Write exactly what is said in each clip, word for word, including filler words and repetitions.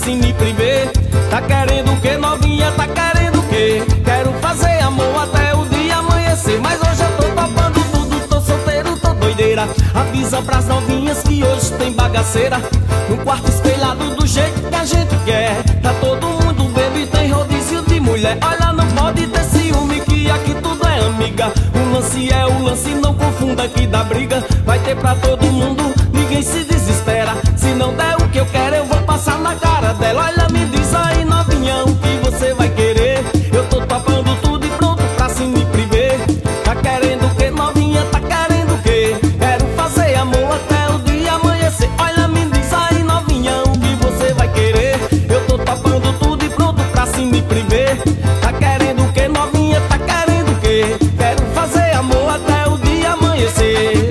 cine privê. Tá querendo o que, novinha? Tá querendo o que? Quero fazer amor até o dia amanhecer, mas hoje eu tô topando tudo, tô solteiro, tô doideira. Avisa pras novinhas que hoje tem bagaceira. No quarto espelhado do jeito que a gente quer. Tá todo mundo vendo e tem rodízio de mulher. Olha, não pode ter ciúme que aqui tudo é amiga. O lance é o lance, não confunda que dá briga. Vai ter pra todo mundo, ninguém se desespera. Se não der o que eu quero, eu vou passar na cara dela. Olha, me diz aí, novinha, o que você vai querer? Eu tô topando tudo e pronto pra cine privê. Tá querendo o que, novinha? Tá querendo o que? Quero fazer amor até o dia amanhecer. Olha, me diz aí, novinha, o que você vai querer? Eu tô topando tudo e pronto pra cine privê. Tá querendo o que, novinha? Tá querendo o que? Quero fazer amor até o dia amanhecer.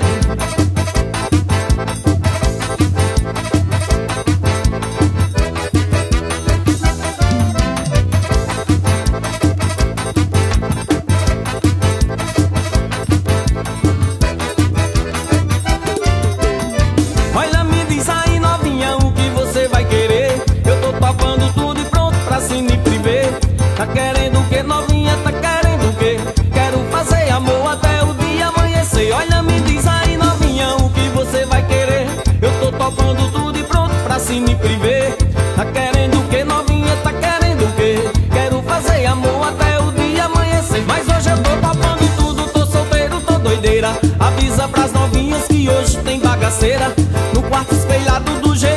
Olha, me diz aí, novinha, o que você vai querer? Eu tô topando tudo e pronto pra cine privê. Tá querendo o que, novinha? Tá querendo o que? Quero fazer amor até o dia amanhecer. Olha, me diz aí, novinha, o que você vai querer? Eu tô topando tudo e pronto pra cine privê. Tá querendo o que, novinha? Tá querendo o que? Quero fazer amor até o dia amanhecer, mas hoje eu tô topando tudo, tô solteiro, tô doideira. Avisa pras novinhas que hoje tem bagaceira. No quarto espelhado do jeito